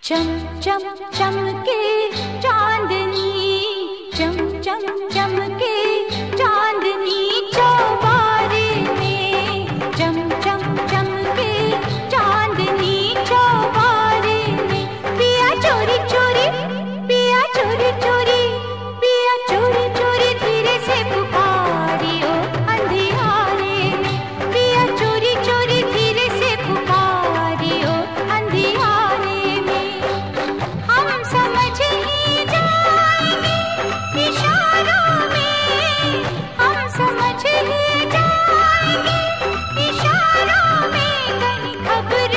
चम चम चमके चांदनी, चम चम चमके चांदनी चौबारे में, चम चम चमके चांदनी चौबारे में। पिया चोरी चोरी, पिया चोरी चोरी, पिया चोरी चोरी धीरे से पुकारियो अंधियारे में। पिया चोरी चोरी धीरे से पुकारियो अंधियारे में। हम समझ ही जाएंगे इशारों में, हम समझ ही जाएंगे इशारों में। कहीं खबर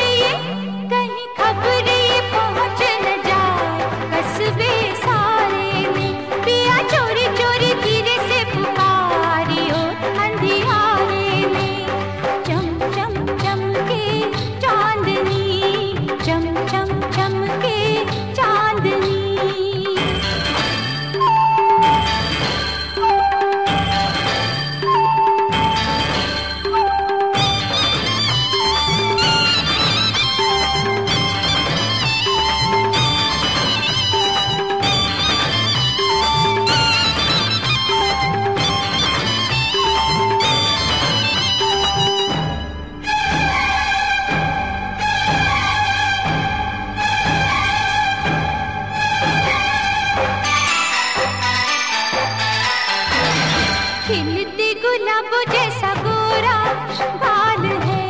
ये पहुंच न जाए कस्बे सारे में। पिया चोरी चोरी धीरे से पुकारियो अंधियारे में। चम चम चमके चांदनी, चम चम चमके चांदनी। खिलते गुलाब जैसा गोरा गाल है,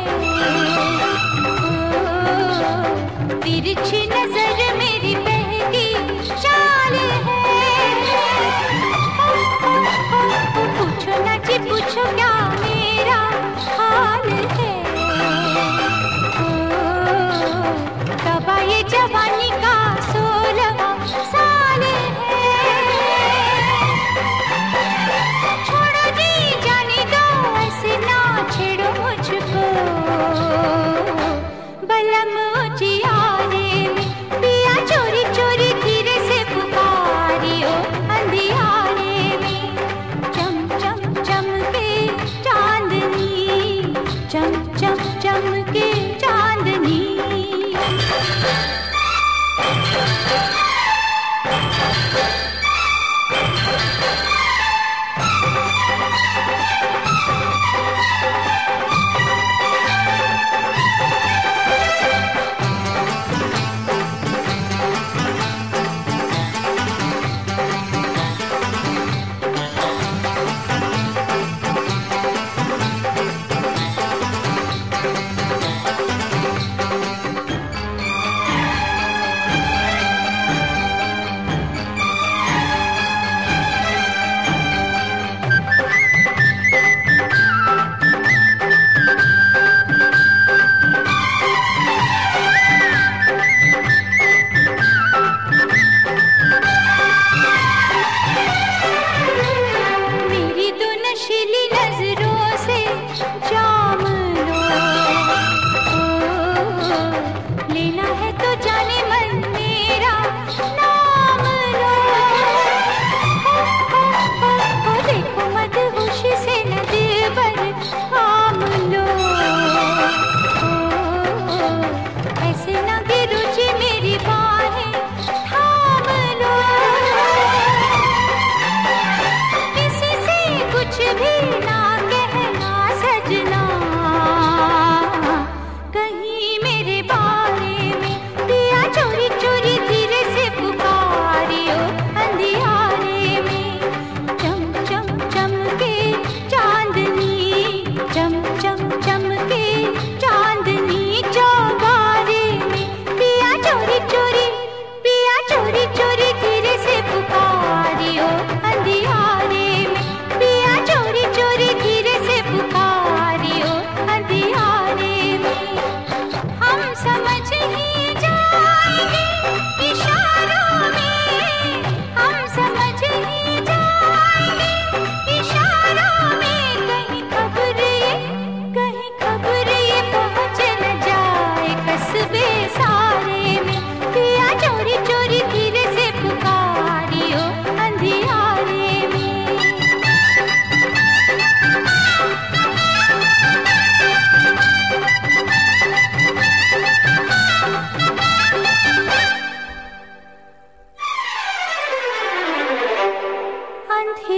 ओ तिरछी नजर मेरी बहकी चाल है। पूछो ना जी पूछो क्या मेरा हाल है, ओ तबा ये जवानी का 16वां साल है। छोड़ो जी जाने दो ऐसे ना छेड़ो मुझको, बलम उजियारे में। पिया चोरी चोरी धीरे से पुकारियो अंधियारे में। चम चम चमके चांदनी, चम चम चमके चांदनी।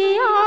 दिया